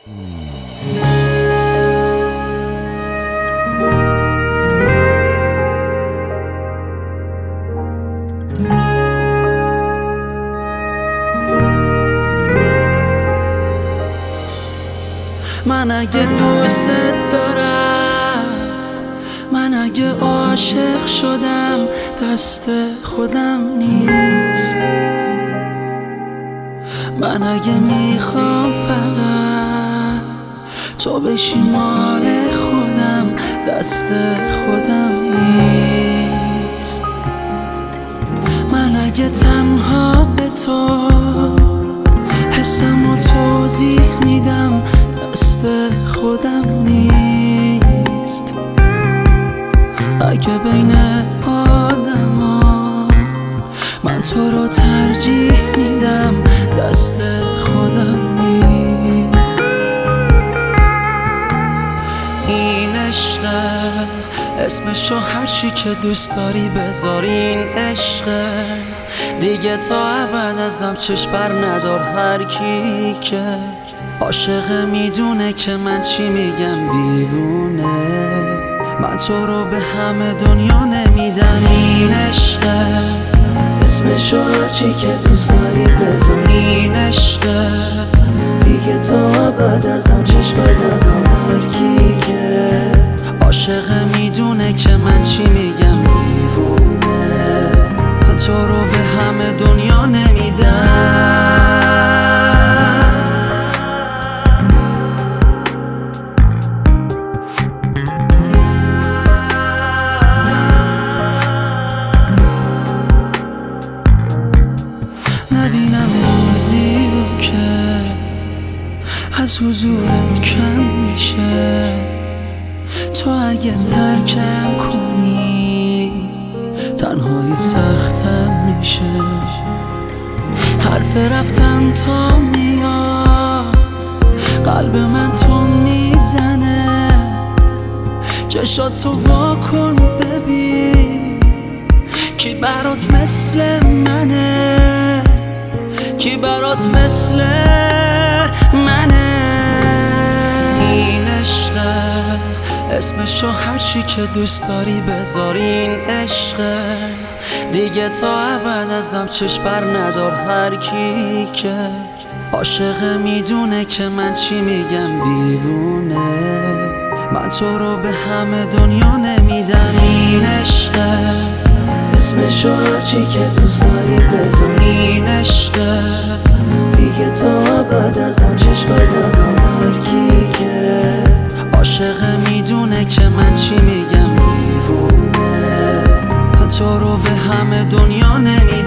من اگه دوست دارم، من اگه عاشق شدم، دست خودم نیست. من اگه میخوام فقط تو بشی مال خودم، دست خودم نیست. من اگه تنها به تو حسمو توضیح میدم، دست خودم نیست. اگه بین آدما من تو رو ترجیح میدم، دست خودم نیست. این عشقه، اسمشو هرچی که دوست داری بذار. این عشقه دیگه تا ابد ازم چشم بر ندار. هر کی که عاشقه میدونه که من چی میگم، دیوونه. من تو رو به همه دنیا نمیدم. این عشقه، اسمشو هرچی که دوست داری بذار. این عشقه دیگه تا ابد ازم چشم بر ندار. هر کی که عاشقه میدونه که من چی میگم، دیوونه. من تو رو به همه دنیا نمیدم. نبینم روزی رو که از حضورت کم میشه. تو اگه ترکم کنی تنهایی سختم میشه. حرف رفتن تا میاد قلب من تو میزنه. چشاتو وا کن ببین کی برات مثل منه، کی برات مثل منه. این عشقه، اسمشو هرچی که دوست داری بذار. این عشقه دیگه تا ابد ازم چشم بر ندار. هر کی که عاشقه میدونه که من چی میگم، دیوونه. من تو رو به همه دنیا نمیدم. این عشقه، اسمشو هرچی که دوست داری بذار. این عشقه دیگه تا ابد ازم چشم بر ندار. هر کی که عاشقه میدونه که من چی میگم، دیوونه. من تو رو به همه دنیا نمیدم.